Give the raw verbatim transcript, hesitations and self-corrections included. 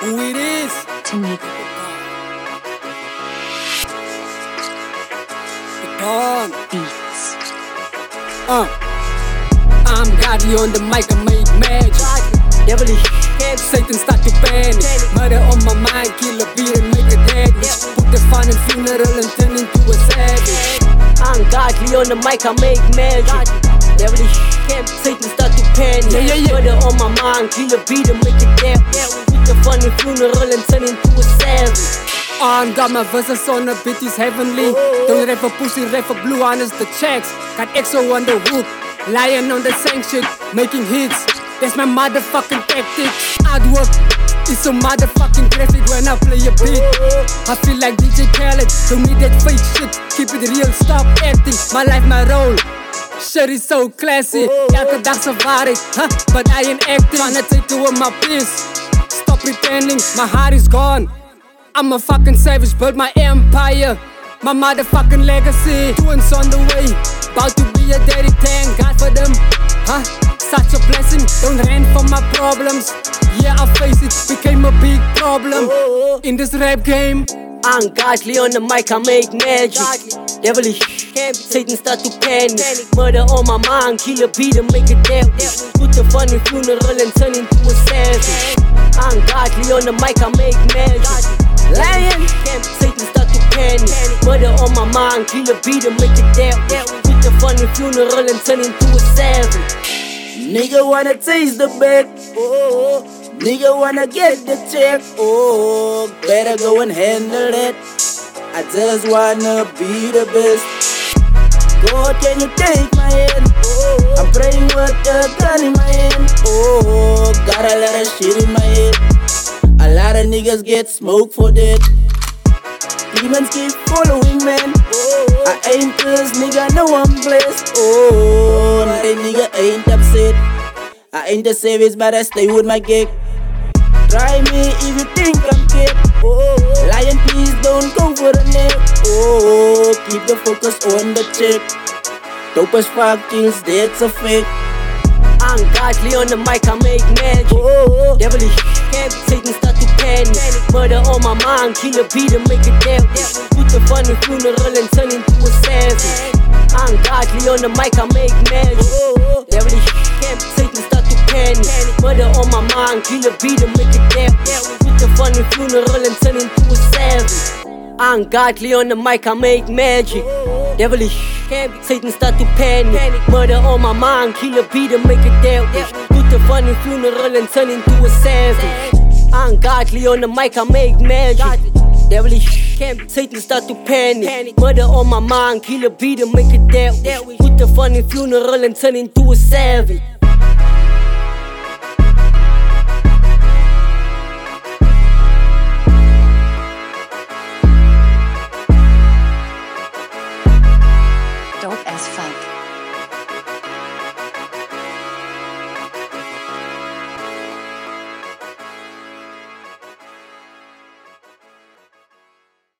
Who it is? Tanika. The Dawn Beats. Uh, I'm Gotti on the mic, I make magic. Devilish, Satan start to panic. Murder on my mind, kill a beat and make a damage. Put the fun in funeral and turn into a savage. I'm godly on the mic, I make magic. Devilish, Satan start to panic. Yeah, yeah, yeah. Murder on my mind, kill a beat and make a damage. Put the fun in funeral and turn into a savage. On, got my verses on the beat is heavenly. Don't rap for pussy, rap for blue, honest the checks. Got X O on the hook, lying on the same shit, making hits. That's my motherfucking tactic. Hard work is so motherfucking graphic when I play a beat. I feel like D J Khaled, don't need that fake shit. Keep it real, stop acting. My life, my role. Shit is so classy. Elke dag safari, huh? But I ain't acting. Tryna take away my piss. Stop pretending, my heart is gone. I'm a fucking savage, build my empire. My motherfucking legacy. Twins on the way, about to be a daddy, thank God for them. Huh? Such a blessing, don't run from my problems. Yeah, I face it, became a big problem in this rap game. I'm godly on the mic, I make magic. Devilish, Satan start to panic. Murder on my mind, kill a beat and make a damage. Put the fun in funeral and turn into a savage. I'm godly on the mic, I make magic. Lion, Satan start to panic. Murder on my mind, kill a beat and make a damage. Put the fun in funeral and turn into a savage. Nigga wanna taste the bed, oh. Nigga wanna get the check, oh. Better go and handle it. I just wanna be the best. God, can you take my hand? Oh. I'm praying with a gun in my hand. Oh, got a lot of shit in my head. A lot of niggas get smoked for that. Demons keep following, man. I ain't cause nigga know I'm blessed. Oh, that nigga ain't upset. I ain't the savage, but I stay with my gig. Try me if you think I'm kid. Oh, lion, please don't go for the neck. Oh, keep the focus on the chick. Dope as fuck kills, that's a fake. I'm godly on the mic, I make magic. Oh, Devilish, Satan start to panic. Murder on my mind, kill a beat and make a damage. Put the fun in funeral and turn into a savage. I'm godly on the mic, I make magic. Devilish, Satan start to panic. Murder on my mind, kill a beat and make a damage. Put the fun in funeral and turn into a savage. I'm godly on the mic, I make magic. Devilish, Satan start to panic. Murder on my mind, kill a beat and make a damage. Put the fun in funeral and turn into a savage. I'm godly on the mic, I make magic. Devilish, Satan start to panic. Murder on my mind, kill a beat and make a damage. Put the fun in funeral and turn into a savage.